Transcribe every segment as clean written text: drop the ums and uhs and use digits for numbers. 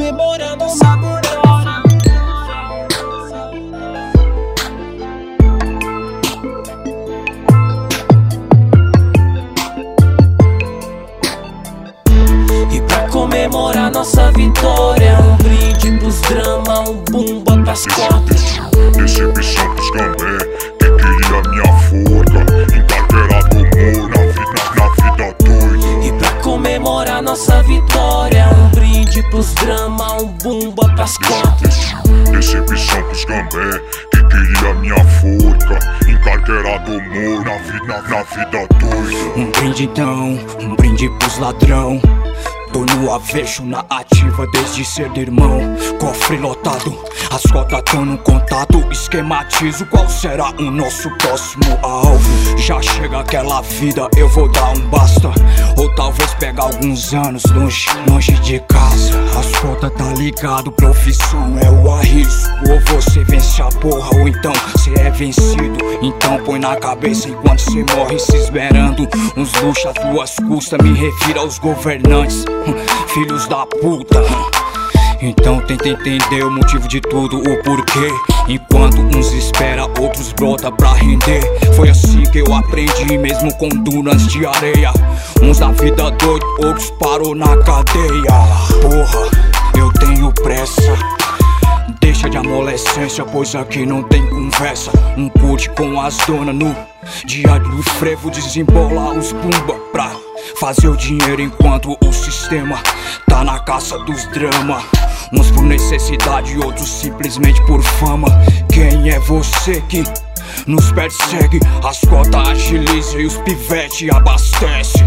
comemorar nossa vitória. E pra comemorar nossa vitória, um brinde pros drama, um bumba pras cotas. Decepção pros gambé, que queria minha forca, encarcerado humor na vida doida. E pra comemorar nossa vitória, um brinde pros drama, um bumba pras cotas. Decepção pros gambé, que queria minha forca, encarcerado humor na vida doida. Um brinde então, um brinde pros ladrão. Tô no avesso, na ativa desde ser irmão. Cofre lotado, as cotas tão no contato. Esquematizo qual será o nosso próximo alvo. Já chega aquela vida, eu vou dar um basta. Ou talvez pegar alguns anos longe de casa. As cotas tá ligado, profissão é o arrisco. Ou você vence a porra, ou então cê é vencido. Então põe na cabeça enquanto cê morre se esmerando. Uns luxos a tuas custas, me refiro aos governantes, filhos da puta. Então tenta entender o motivo de tudo, o porquê. Enquanto uns espera, outros brota pra render. Foi assim que eu aprendi, mesmo com dunas de areia. Uns da vida doido, outros parou na cadeia. Porra, eu tenho pressa. Deixa de amolescência, pois aqui não tem conversa. Um curte com as donas no dia do frevo, desembola os bumba pra fazer o dinheiro enquanto o sistema tá na caça dos drama. Uns por necessidade, outros simplesmente por fama. Quem é você que nos persegue? As cotas agiliza e os pivete abastece.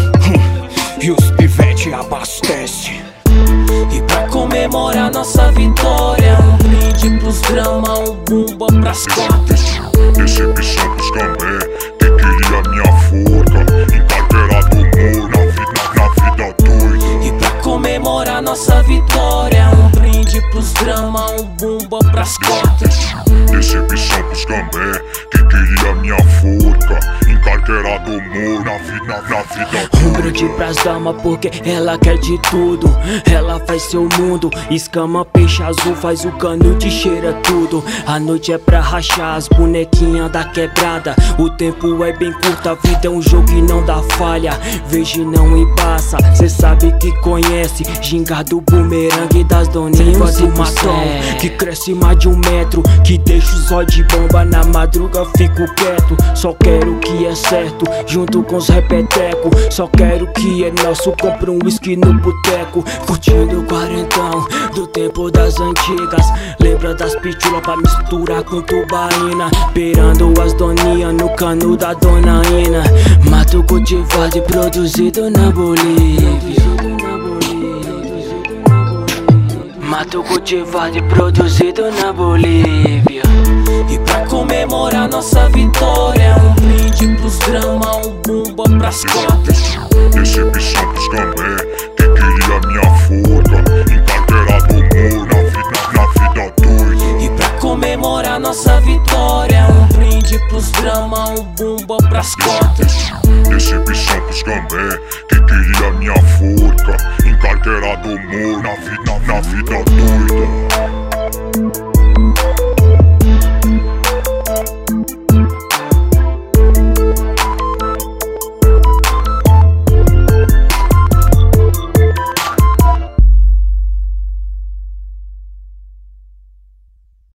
E os pivete abastece. E pra comemorar nossa vitória, um brinde pros drama, um bumba pras cotas. Decepção pros gambé, que queria minha forca, encarcerado humor na vida doida. E pra comemorar nossa vitória, um brinde pros drama, um bumba pras cotas. Decepção pros gambé, que queria minha forca, encarcerado humor na vida Um doida. brinde pras damas porque ela quer de tudo. Ela faz seu mundo, escama, peixe azul, faz o canute, cheira tudo. A noite é pra rachar as bonequinhas da quebrada. O tempo é bem curto, a vida é um jogo e não dá falha. Veja e não embaça, cê sabe que conhece. Gingado, bumerangue das doninhas do matão, que cresce mais de 1 metro, que deixa os olhos de bomba na madruga, fico quieto. Só quero o que é certo, junto com os repeteco. Só quero o que é nosso, compro um whisky no boteco. Curtindo o quarentão do tempo das antigas. Lembra das pitulas pra misturar com tubaína. Beirando as doninhas no cano da dona Ina. Mato cultivado e produzido na Bolívia. Mato cultivado e produzido na Bolívia. E pra comemorar nossa vitória, um brinde pros drama, um bumba pras cotas. Decepção pros gambé, que queria minha forca, encarcerado humor na vida doida. E pra comemorar nossa vitória, um brinde pros drama, um bumba pras cotas. Decepção pros gambé, que queria minha forca, encarcerado humor na vida doida.